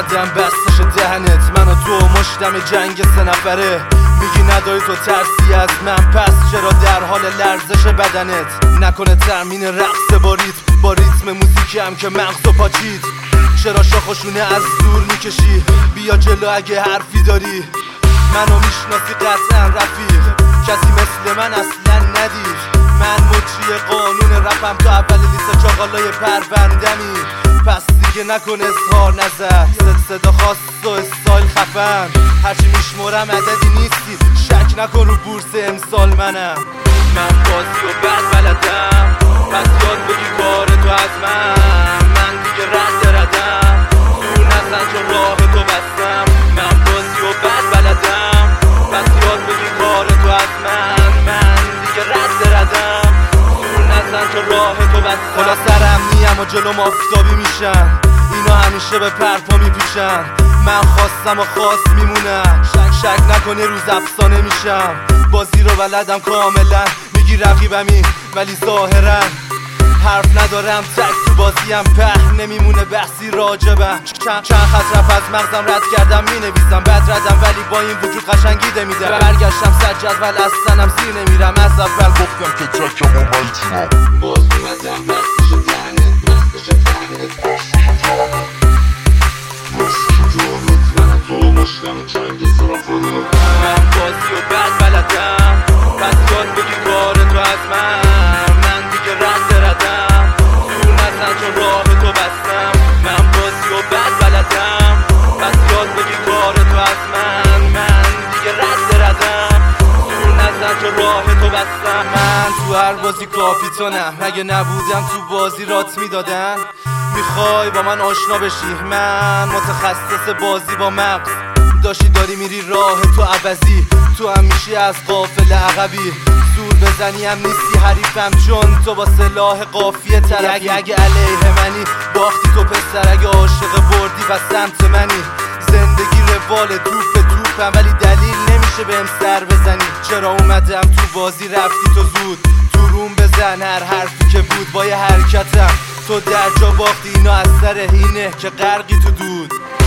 زدم بستش دهنت، من و تو مشتم جنگ 3 نفره. میگی نداری تو ترسی از من، پس چرا در حال لرزش بدنت؟ نکنه ترمین رقص با ریتم موزیکی هم که مغزو پاچید. چرا شاخشونه از دور میکشی؟ بیا جلو اگه حرفی داری. منو میشناسی قطعا رفیق، کسی مثل من اصلا ندید. من مجری قانون رپم، تو اول لیست چاقالای پروندمی. پس دیگه نکن اظهار نظر، صدا خاص و استایل خفن. هرچی میشمرم عددی نیستی، شک نکن رو بورس امسال منم. من بازی و بد بلدم، پس یاد بگی کار تو از من دیگه ردم. دور نزن چون راه تو بستم. من بازی و بد بلدم، پس یاد بگی کار تو از من دیگه ردم. دور نزن چون راه تو بستم. خدا سرم نیم و جلوم آفتابی میشن، اینا همیشه به پرپا میپیشن. من خواستم و خواست میمونم، شک نکنی روز افسانه میشم. بازی رو بلدم کاملا، میگی رقیبمی ولی ظاهرا حرف ندارم. تک تو بازیم په نمیمونه بحثی راجبم. چند خط رپ از مغزم رد کردم، مینویسم بد ردم ولی با این وجود قشنگیده میدم. برگشتم صد جدول از سنم زیر نمیرم، از اول گفتم که تکم و ملتونم. باز اومدم بستش دهنت من تو مشتم جنگ 3 نفره. من بازی و بد بلدم، پس یاد بگی کار تو از من دیگه ردم. دور نزن چون راه تو بستم. من بازی و بد بلدم، پس یاد بگی کار تو از من دیگه ردم. دور نزن چون راه تو بستم. من تو هر بازی کاپیتانم، اگه نبودم تو بازی رات میدادن. میخوای با من آشنا بشی؟ من متخصص بازی با مغز. داری میری راه تو عوضی، تو هم میشی از قافله عقبی. زور بزنی هم نیستی حریفم، چون تو با سلاح قافیه طرفی. اگه علیه منی باختی تو پسر، اگه عاشق بردی و سمت منی. زندگی روال توپم ولی دلیل نمیشه بهم سر بزنی. چرا اومدم تو بازی رفتی تو زود؟ تو روم بزن هر حرفی که بود با یه حرکتم. تو در جا باختی، اینا از سر اینه که غرقی تو دود.